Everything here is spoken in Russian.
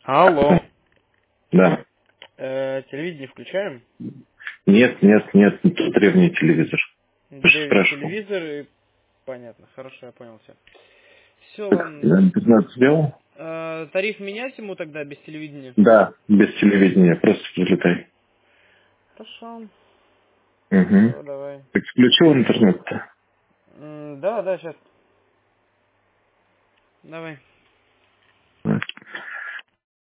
Алло. Да. Телевидение включаем? Нет, тут древний телевизор. Ты же Древний спрашивал. телевизор и... Понятно, хорошо, я понял все. Все, Так, ладно. я интернет сделал? Тариф менять ему тогда без телевидения? Да, без телевидения, просто взлетай. Хорошо. Угу. Все, давай. Ты включил интернет-то? Да, сейчас. Давай.